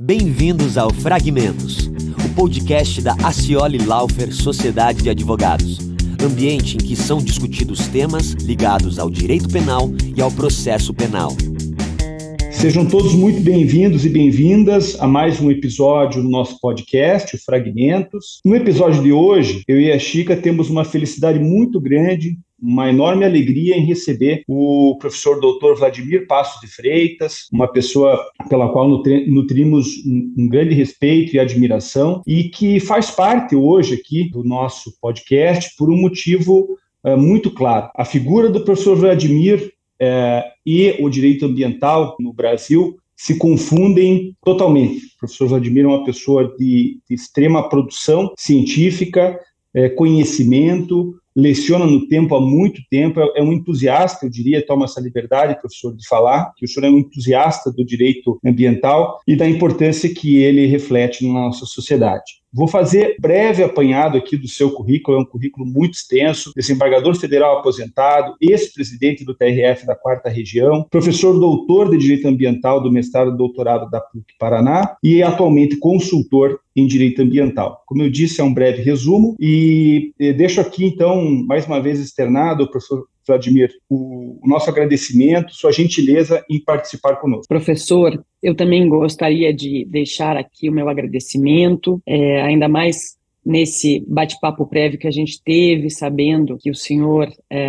Bem-vindos ao Fragmentos, o podcast da Accioli Laufer Sociedade de Advogados, ambiente em que são discutidos temas ligados ao direito penal e ao processo penal. Sejam todos muito bem-vindos e bem-vindas a mais um episódio do nosso podcast, o Fragmentos. No episódio de hoje, eu e a Chica temos uma felicidade muito grande, uma enorme alegria em receber o professor Dr. Vladimir Passos de Freitas, uma pessoa pela qual nutrimos um grande respeito e admiração e que faz parte hoje aqui do nosso podcast por um motivo muito claro. A figura do professor Vladimir e o direito ambiental no Brasil se confundem totalmente. O professor Vladimir é uma pessoa de extrema produção científica, conhecimento, leciona no tempo há muito tempo, é um entusiasta, eu diria, toma essa liberdade, professor, de falar, que o senhor é um entusiasta do direito ambiental e da importância que ele reflete na nossa sociedade. Vou fazer breve apanhado aqui do seu currículo, é um currículo muito extenso, desembargador federal aposentado, ex-presidente do TRF da 4ª Região, professor doutor de Direito Ambiental do mestrado e doutorado da PUC Paraná e atualmente consultor em Direito Ambiental. Como eu disse, é um breve resumo e deixo aqui, então, mais uma vez externado, professor Vladimir, o nosso agradecimento, sua gentileza em participar conosco. Professor, eu também gostaria de deixar aqui o meu agradecimento, ainda mais nesse bate-papo prévio que a gente teve, sabendo que o senhor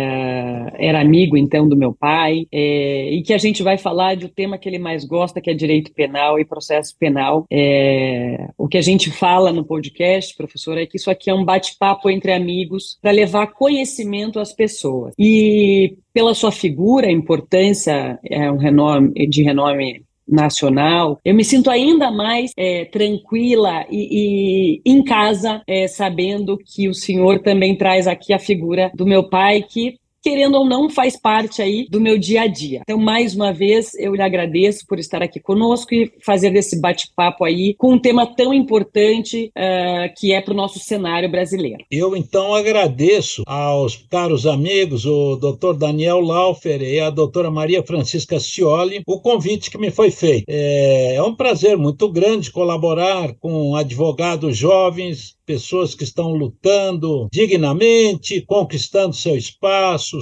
era amigo, então, do meu pai, e que a gente vai falar do tema que ele mais gosta, que é direito penal e processo penal. O que a gente fala no podcast, professor, é que isso aqui é um bate-papo entre amigos para levar conhecimento às pessoas. E pela sua figura, a importância de renome nacional, eu me sinto ainda mais tranquila e em casa, sabendo que o senhor também traz aqui a figura do meu pai, que, querendo ou não, faz parte aí do meu dia a dia. Então, mais uma vez, eu lhe agradeço por estar aqui conosco e fazer desse bate-papo aí com um tema tão importante que é para o nosso cenário brasileiro. Eu, então, agradeço aos caros amigos, o Dr. Daniel Laufer e a doutora Maria Francisca Accioli, o convite que me foi feito. É um prazer muito grande colaborar com advogados jovens, pessoas que estão lutando dignamente, conquistando seu espaço,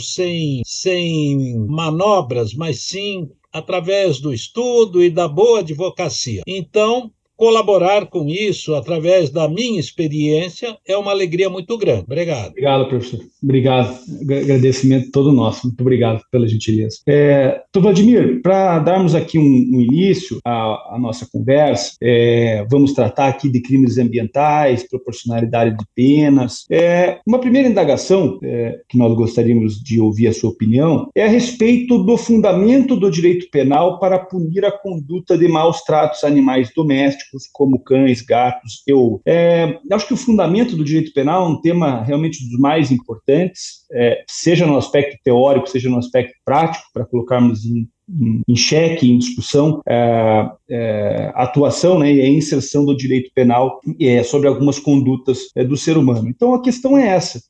sem manobras, mas sim através do estudo e da boa advocacia. Então, colaborar com isso, através da minha experiência, é uma alegria muito grande. Obrigado. Obrigado, professor. Obrigado. Agradecimento todo nosso. Muito obrigado pela gentileza. Dr. Vladimir, para darmos aqui um início à nossa conversa, vamos tratar aqui de crimes ambientais, proporcionalidade de penas. Uma primeira indagação que nós gostaríamos de ouvir a sua opinião é a respeito do fundamento do direito penal para punir a conduta de maus tratos a animais domésticos, como cães, gatos e outros. Acho que o fundamento do direito penal é um tema realmente dos mais importantes, seja no aspecto teórico, seja no aspecto prático, para colocarmos em xeque, em discussão, a atuação, né, e a inserção do direito penal sobre algumas condutas do ser humano. Então, a questão é essa.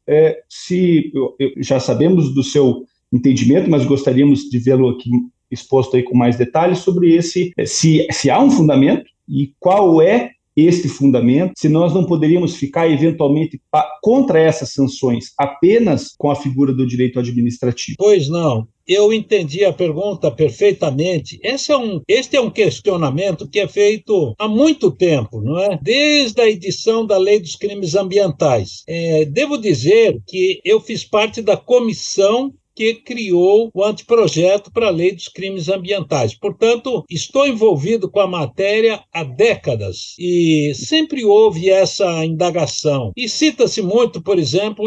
Já sabemos do seu entendimento, mas gostaríamos de vê-lo aqui exposto aí com mais detalhes sobre se há um fundamento e qual é este fundamento, se nós não poderíamos ficar eventualmente contra essas sanções apenas com a figura do direito administrativo. Pois não. Eu entendi a pergunta perfeitamente. Este é um questionamento que é feito há muito tempo, não é? Desde a edição da Lei dos Crimes Ambientais. Devo dizer que eu fiz parte da comissão que criou o anteprojeto para a Lei dos Crimes Ambientais. Portanto, estou envolvido com a matéria há décadas e sempre houve essa indagação. E cita-se muito, por exemplo,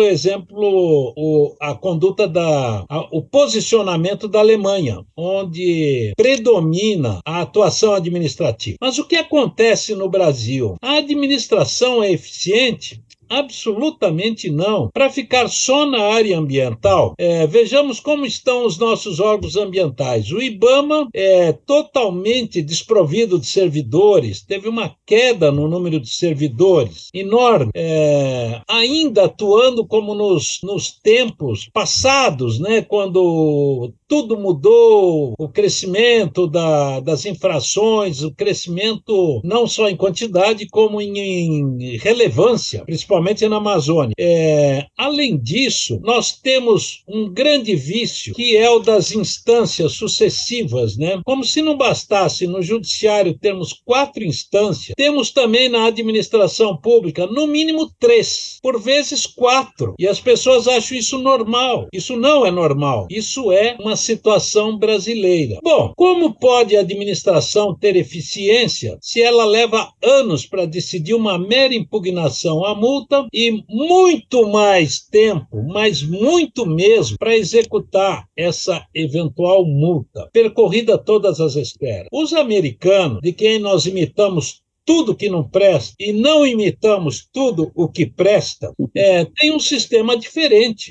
a conduta o posicionamento da Alemanha, onde predomina a atuação administrativa. Mas o que acontece no Brasil? A administração é eficiente Absolutamente não. Para ficar só na área ambiental, vejamos como estão os nossos órgãos ambientais. O IBAMA é totalmente desprovido de servidores, teve uma queda no número de servidores enorme, ainda atuando como nos tempos passados, né, quando tudo mudou, o crescimento das infrações, o crescimento não só em quantidade, como em relevância, principalmente na Amazônia. Além disso, nós temos um grande vício, que é o das instâncias sucessivas, né? Como se não bastasse no judiciário termos 4 instâncias, temos também na administração pública, no mínimo 3, por vezes 4. E as pessoas acham isso normal. Isso não é normal. Isso é uma situação brasileira. Bom, como pode a administração ter eficiência se ela leva anos para decidir uma mera impugnação à multa e muito mais tempo, mas muito mesmo, para executar essa eventual multa, percorrida todas as esferas? Os americanos, de quem nós imitamos tudo que não presta e não imitamos tudo o que presta, tem um sistema diferente.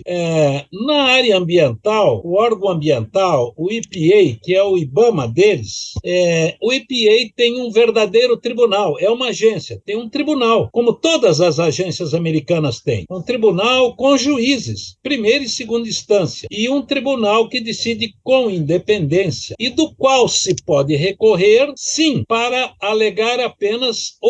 Na área ambiental, o órgão ambiental, o EPA, que é o IBAMA deles, o EPA tem um verdadeiro tribunal, é uma agência, tem um tribunal, como todas as agências americanas têm, um tribunal com juízes, primeira e segunda instância, e um tribunal que decide com independência, e do qual se pode recorrer, sim, para alegar apenas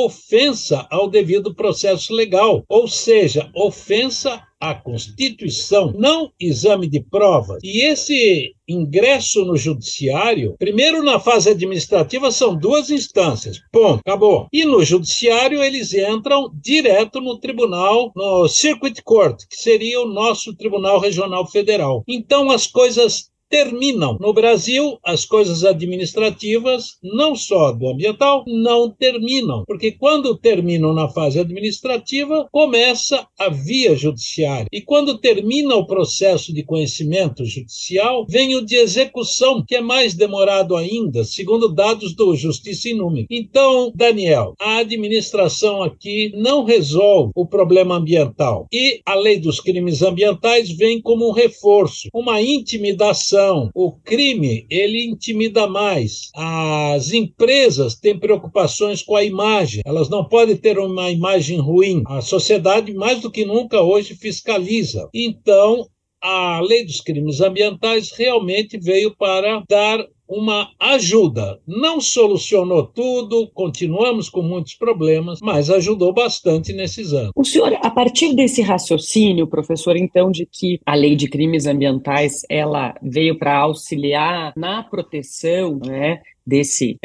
ofensa ao devido processo legal, ou seja, ofensa à Constituição, não exame de provas. E esse ingresso no judiciário, primeiro na fase administrativa são 2 instâncias, ponto, acabou. E no judiciário eles entram direto no tribunal, no Circuit Court, que seria o nosso Tribunal Regional Federal. Então as coisas terminam. No Brasil, as coisas administrativas, não só do ambiental, não terminam, porque quando terminam na fase administrativa, começa a via judiciária. E quando termina o processo de conhecimento judicial, vem o de execução, que é mais demorado ainda, segundo dados do Justiça em Número. Então, Daniel, a administração aqui não resolve o problema ambiental. E a lei dos crimes ambientais vem como um reforço, uma intimidação. O crime, ele intimida mais. As empresas têm preocupações com a imagem. Elas não podem ter uma imagem ruim. A sociedade, mais do que nunca hoje, fiscaliza. Então, a lei dos crimes ambientais realmente veio para dar uma ajuda. Não solucionou tudo, continuamos com muitos problemas, mas ajudou bastante nesses anos. O senhor, a partir desse raciocínio, professor, então, de que a lei de crimes ambientais ela veio para auxiliar na proteção, né, desse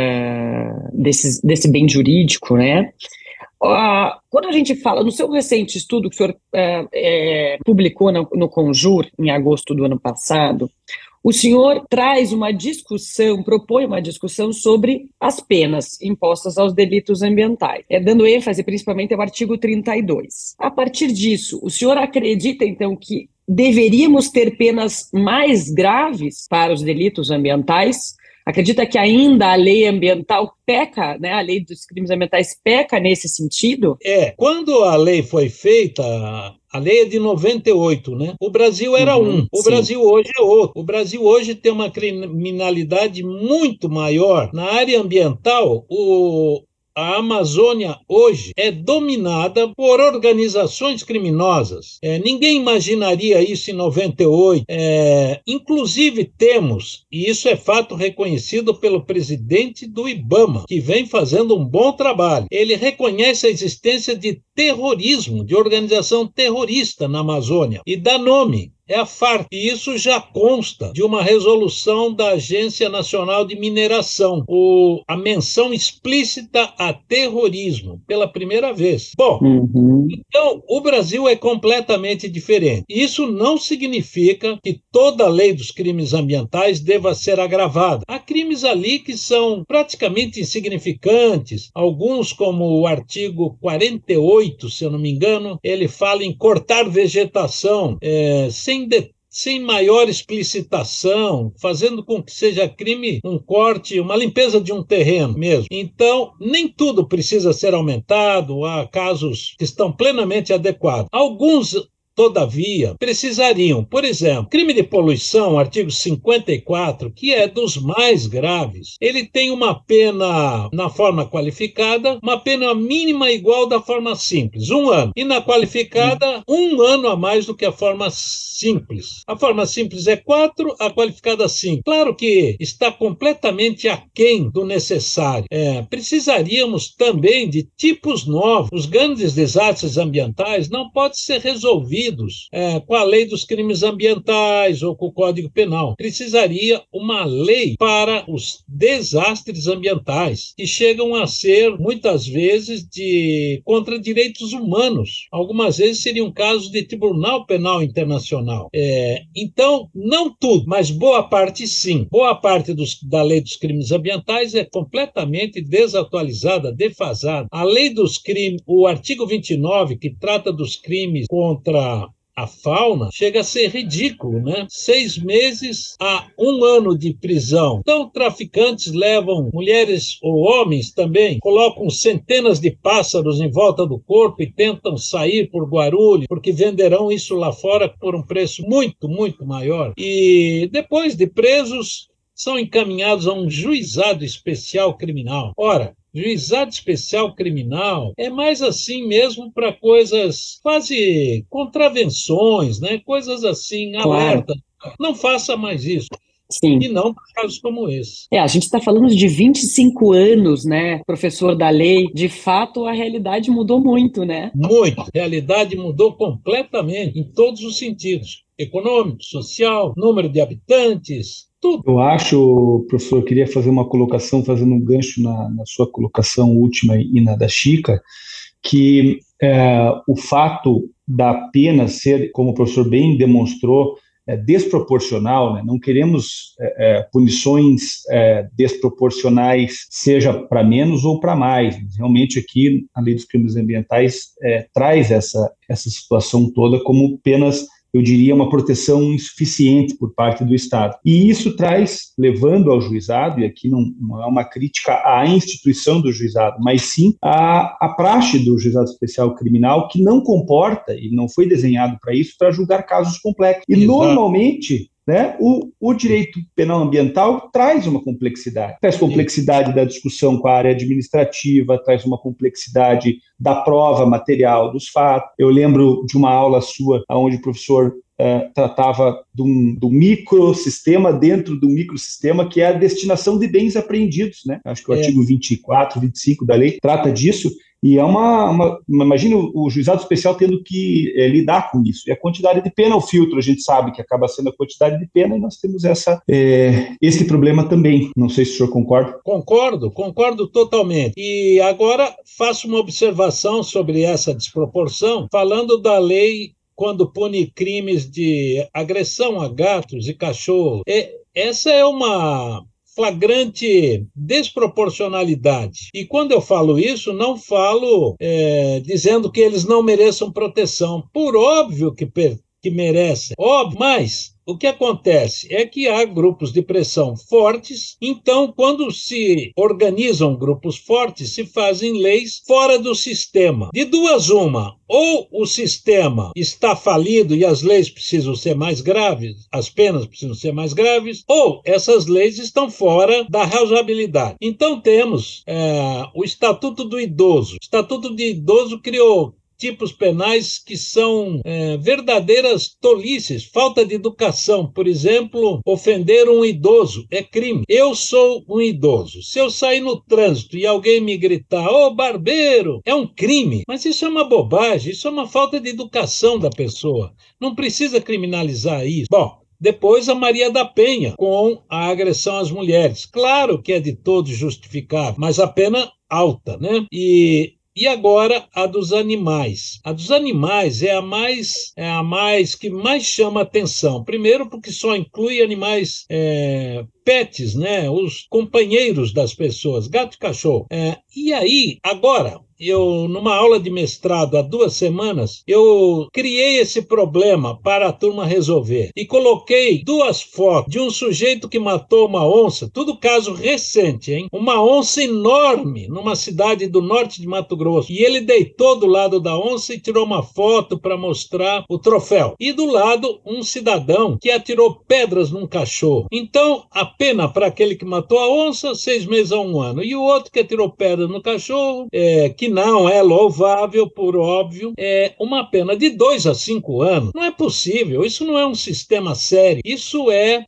bem jurídico, né? Quando a gente fala, no seu recente estudo que o senhor publicou no Conjur, em agosto do ano passado, o senhor traz uma discussão, propõe uma discussão sobre as penas impostas aos delitos ambientais, dando ênfase principalmente ao artigo 32. A partir disso, o senhor acredita, então, que deveríamos ter penas mais graves para os delitos ambientais? Acredita que ainda a lei ambiental peca, né? A lei dos crimes ambientais peca nesse sentido? Quando a lei foi feita, a lei é de 98, né? O Brasil era o Brasil hoje é outro. O Brasil hoje tem uma criminalidade muito maior. Na área ambiental, a Amazônia hoje é dominada por organizações criminosas. Ninguém imaginaria isso em 98. Inclusive temos, e isso é fato reconhecido pelo presidente do IBAMA, que vem fazendo um bom trabalho. Ele reconhece a existência de terrorismo, de organização terrorista na Amazônia, e dá nome. É a FARC, e isso já consta de uma resolução da Agência Nacional de Mineração, a menção explícita a terrorismo, pela primeira vez. Bom, então o Brasil é completamente diferente. Isso não significa que toda a lei dos crimes ambientais deva ser agravada. Há crimes ali que são praticamente insignificantes, alguns como o artigo 48, se eu não me engano, ele fala em cortar vegetação sem sem maior explicitação, fazendo com que seja crime um corte, uma limpeza de um terreno mesmo. Então, nem tudo precisa ser aumentado, há casos que estão plenamente adequados. Alguns, todavia, precisariam. Por exemplo, crime de poluição, artigo 54, que é dos mais graves, ele tem uma pena na forma qualificada, uma pena mínima igual da forma simples, 1 ano. E na qualificada, 1 ano a mais do que a forma simples. A forma simples é 4, a qualificada 5. Claro que está completamente aquém do necessário. Precisaríamos também de tipos novos. Os grandes desastres ambientais não podem ser resolvidos com a lei dos crimes ambientais ou com o Código Penal. Precisaria uma lei para os desastres ambientais, que chegam a ser, muitas vezes, contra direitos humanos. Algumas vezes seriam casos de Tribunal Penal Internacional. Então, não tudo, mas boa parte sim. Boa parte da lei dos crimes ambientais é completamente desatualizada, defasada. A lei dos crimes, o artigo 29, que trata dos crimes contra a fauna, chega a ser ridículo, né? 6 meses a 1 ano de prisão. Então, traficantes levam mulheres ou homens também, colocam centenas de pássaros em volta do corpo e tentam sair por Guarulhos, porque venderão isso lá fora por um preço muito, muito maior. E depois de presos, são encaminhados a um juizado especial criminal. Ora, juizado especial criminal é mais assim mesmo para coisas quase contravenções, né? Coisas assim, Claro. alerta. Não faça mais isso. Sim. E não para casos como esse. A gente está falando de 25 anos, né, professor da lei. De fato, a realidade mudou muito, né? Muito. A realidade mudou completamente, em todos os sentidos. Econômico, social, número de habitantes, tudo. Eu acho, professor, eu queria fazer uma colocação, fazendo um gancho na sua colocação última e na da Chica, que o fato da pena ser, como o professor bem demonstrou, desproporcional, né? Não queremos punições desproporcionais, seja para menos ou para mais. Realmente aqui a lei dos crimes ambientais traz essa situação toda como penas, eu diria, uma proteção insuficiente por parte do Estado. E isso traz, levando ao juizado, e aqui não é uma crítica à instituição do juizado, mas sim à praxe do juizado especial criminal, que não comporta, e não foi desenhado para isso, para julgar casos complexos. E, Exato. normalmente, né, o direito penal ambiental traz uma complexidade. Traz complexidade da discussão com a área administrativa, traz uma complexidade da prova material dos fatos. Eu lembro de uma aula sua, onde o professor tratava do microsistema dentro do microsistema, que é a destinação de bens apreendidos, né? Acho que o artigo 24, 25 da lei trata disso. E imagina o juizado especial tendo que lidar com isso. E a quantidade de pena, o filtro, a gente sabe que acaba sendo a quantidade de pena, e nós temos esse problema também. Não sei se o senhor concorda. Concordo totalmente. E agora faço uma observação sobre essa desproporção, falando da lei quando pune crimes de agressão a gatos e cachorros. Essa é uma flagrante desproporcionalidade. E quando eu falo isso, não falo dizendo que eles não mereçam proteção. Por óbvio que merecem. Óbvio, mas o que acontece é que há grupos de pressão fortes, então, quando se organizam grupos fortes, se fazem leis fora do sistema. De duas, uma, ou o sistema está falido e as leis precisam ser mais graves, as penas precisam ser mais graves, ou essas leis estão fora da razoabilidade. Então, temos o Estatuto do Idoso. O Estatuto do Idoso criou tipos penais que são verdadeiras tolices, falta de educação. Por exemplo, ofender um idoso é crime. Eu sou um idoso. Se eu sair no trânsito e alguém me gritar, ô barbeiro, é um crime. Mas isso é uma bobagem, isso é uma falta de educação da pessoa. Não precisa criminalizar isso. Bom, depois a Maria da Penha, com a agressão às mulheres. Claro que é de todos justificável, mas a pena alta, né? E agora a dos animais. A dos animais é a mais que mais chama atenção. Primeiro, porque só inclui animais pets, né? Os companheiros das pessoas, gato e cachorro. E aí, agora, numa aula de mestrado há 2 semanas, eu criei esse problema para a turma resolver e coloquei 2 fotos de um sujeito que matou uma onça, tudo caso recente, hein? Uma onça enorme numa cidade do norte de Mato Grosso. E ele deitou do lado da onça e tirou uma foto para mostrar o troféu. E do lado, um cidadão que atirou pedras num cachorro. Então, a pena para aquele que matou a onça, 6 meses a 1 ano. E o outro que atirou pedras no cachorro, que não é louvável, por óbvio, uma pena de 2 a 5 anos. Não é possível, isso não é um sistema sério, isso é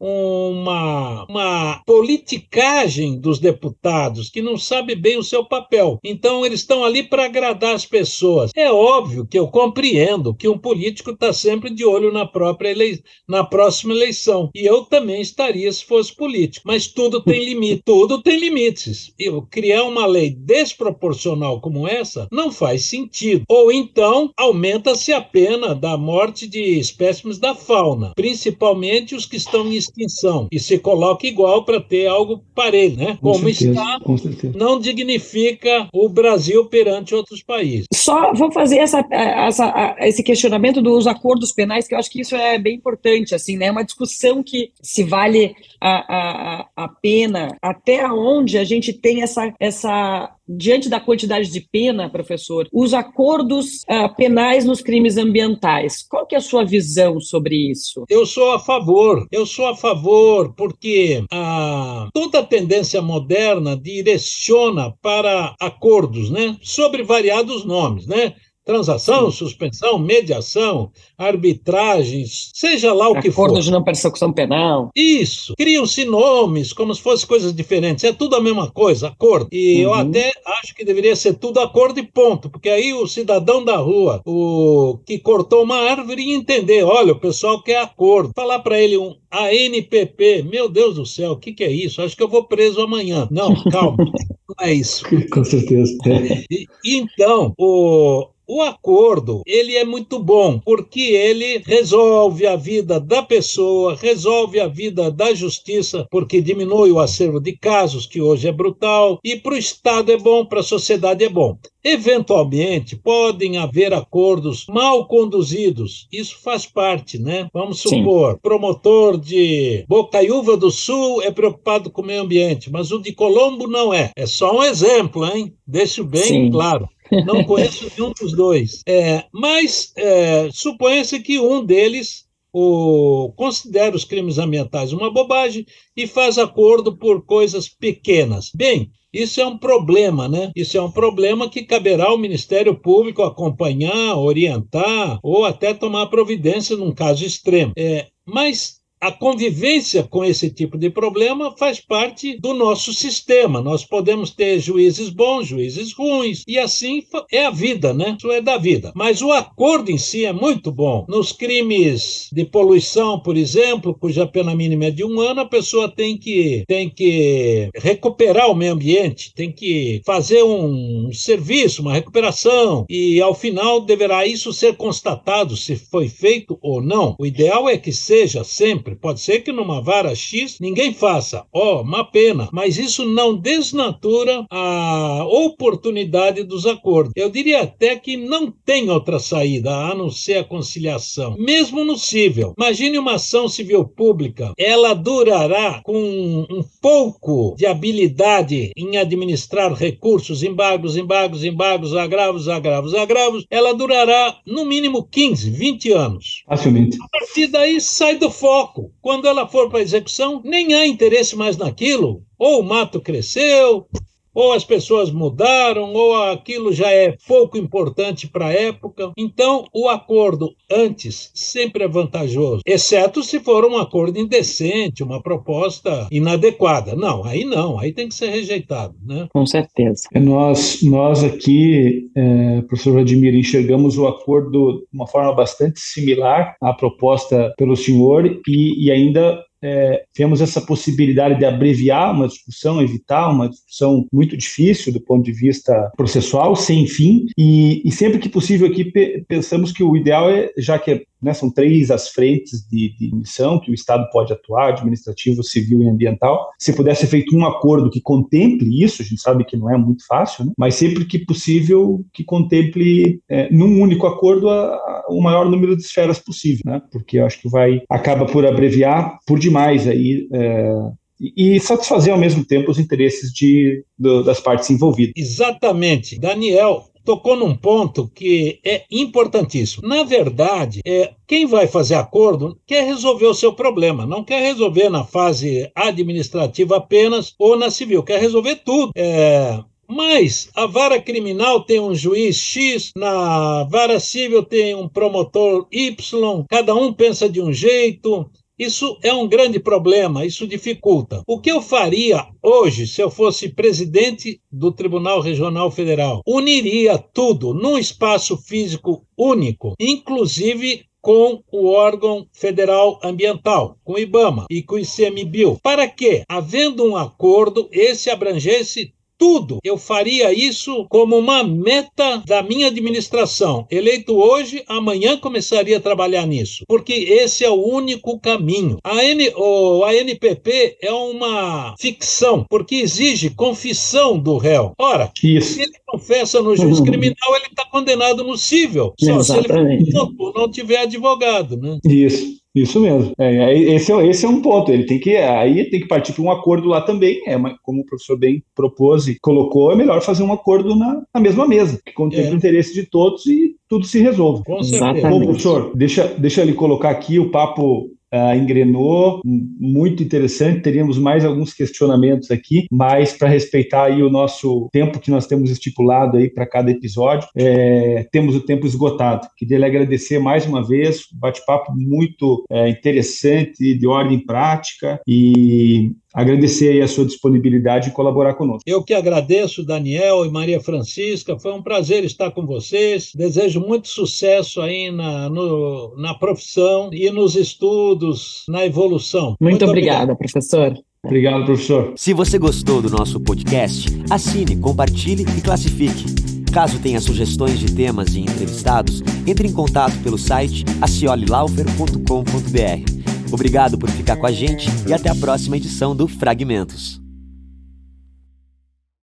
uma politicagem dos deputados que não sabe bem o seu papel. Então, eles estão ali para agradar as pessoas. É óbvio que eu compreendo que um político está sempre de olho na próxima eleição, e eu também estaria se fosse político, mas tudo tem limite, tudo tem limites. Eu criar uma lei desproporcional como essa não faz sentido. Ou então, aumenta-se a pena da morte de espécimes da fauna, principalmente os que estão em extinção, e se coloca igual para ter algo parelho, né? Como está, não dignifica o Brasil perante outros países. Só vou fazer esse questionamento dos acordos penais, que eu acho que isso é bem importante, assim, né? É uma discussão que se vale a pena, até onde a gente tem diante da quantidade de pena, professor, os acordos penais nos crimes ambientais. Qual que é a sua visão sobre isso? Eu sou a favor porque toda a tendência moderna direciona para acordos, né, sobre variados nomes, né? Transação, suspensão, mediação, arbitragens, seja lá o que for. Acordo de não persecução penal. Isso. Criam-se nomes como se fossem coisas diferentes. É tudo a mesma coisa, acordo. E eu até acho que deveria ser tudo acordo e ponto, porque aí o cidadão da rua, o que cortou uma árvore, ia entender, olha, o pessoal quer acordo. Falar para ele ANPP, meu Deus do céu, o que é isso? Acho que eu vou preso amanhã. Não, calma, não é isso. Com certeza. Então, o acordo, ele é muito bom, porque ele resolve a vida da pessoa, resolve a vida da justiça, porque diminui o acervo de casos, que hoje é brutal, e para o Estado é bom, para a sociedade é bom. Eventualmente, podem haver acordos mal conduzidos, isso faz parte, né? Vamos supor, promotor de Bocaiúva do Sul é preocupado com o meio ambiente, mas o de Colombo não é. É só um exemplo, hein? Deixo bem claro. Não conheço nenhum dos dois. Mas suponha-se que um deles considera os crimes ambientais uma bobagem e faz acordo por coisas pequenas. Bem, isso é um problema, né? Isso é um problema que caberá ao Ministério Público acompanhar, orientar ou até tomar providência num caso extremo. Mas a convivência com esse tipo de problema faz parte do nosso sistema. Nós podemos ter juízes bons, juízes ruins, e assim é a vida, né? Isso é da vida. Mas o acordo em si é muito bom. Nos crimes de poluição, por exemplo, cuja pena mínima é de 1 ano, a pessoa tem que recuperar o meio ambiente, tem que fazer um serviço, uma recuperação, e ao final deverá isso ser constatado se foi feito ou não. O ideal é que seja sempre. Pode ser que numa vara X ninguém faça, uma pena, mas isso não desnatura a oportunidade dos acordos. Eu diria até que não tem outra saída a não ser a conciliação, mesmo no cível. Imagine uma ação civil pública, ela durará com um pouco de habilidade em administrar recursos, embargos, agravos, ela durará no mínimo 15, 20 anos. Facilmente. A partir daí sai do foco. Quando ela for para a execução, nem há interesse mais naquilo. Ou o mato cresceu, ou as pessoas mudaram, ou aquilo já é pouco importante para a época. Então, o acordo antes sempre é vantajoso, exceto se for um acordo indecente, uma proposta inadequada. Não, aí tem que ser rejeitado, né? Com certeza. Nós aqui, professor Vladimir, enxergamos o acordo de uma forma bastante similar à proposta pelo senhor e ainda vemos essa possibilidade de abreviar uma discussão, evitar uma discussão muito difícil do ponto de vista processual, sem fim, e sempre que possível aqui pensamos que o ideal já que né? São 3 as frentes de missão que o Estado pode atuar: administrativo, civil e ambiental. Se pudesse ser feito um acordo que contemple isso, a gente sabe que não é muito fácil, né? Mas sempre que possível que contemple num único acordo o maior número de esferas possível, né? Porque eu acho que acaba por abreviar por demais aí e satisfazer ao mesmo tempo os interesses das partes envolvidas. Exatamente. Daniel tocou num ponto que é importantíssimo. Na verdade, quem vai fazer acordo quer resolver o seu problema, não quer resolver na fase administrativa apenas ou na civil, quer resolver tudo. Mas a vara criminal tem um juiz X, na vara civil tem um promotor Y, cada um pensa de um jeito. Isso é um grande problema, isso dificulta. O que eu faria hoje, se eu fosse presidente do Tribunal Regional Federal? Uniria tudo num espaço físico único, inclusive com o órgão federal ambiental, com o IBAMA e com o ICMBio, para que, havendo um acordo, esse abrangesse tudo. Eu faria isso como uma meta da minha administração. Eleito hoje, amanhã começaria a trabalhar nisso, porque esse é o único caminho. A ANPP é uma ficção, porque exige confissão do réu. Ora, isso. se ele confessa no juiz criminal, ele está condenado no cível. Só Exatamente. se ele não tiver advogado, né? Isso mesmo. Esse é um ponto. Ele tem que partir para um acordo lá também. Como o professor bem propôs e colocou, é melhor fazer um acordo na mesma mesa, que contemple o interesse de todos e tudo se resolve. Com certeza. Bom, professor, deixa ele colocar aqui o papo. Engrenou, muito interessante. Teríamos mais alguns questionamentos aqui, mas para respeitar aí o nosso tempo que nós temos estipulado aí para cada episódio, temos o tempo esgotado. Queria lhe agradecer mais uma vez, um bate-papo muito interessante, de ordem prática, e agradecer aí a sua disponibilidade em colaborar conosco. Eu que agradeço, Daniel e Maria Francisca, foi um prazer estar com vocês, desejo muito sucesso aí na profissão e nos estudos, na evolução. Muito obrigada, professor. Obrigado, professor. Se você gostou do nosso podcast, assine, compartilhe e classifique. Caso tenha sugestões de temas e entrevistados, entre em contato pelo site aciolilaufer.com.br. Obrigado por ficar com a gente e até a próxima edição do Fragmentos.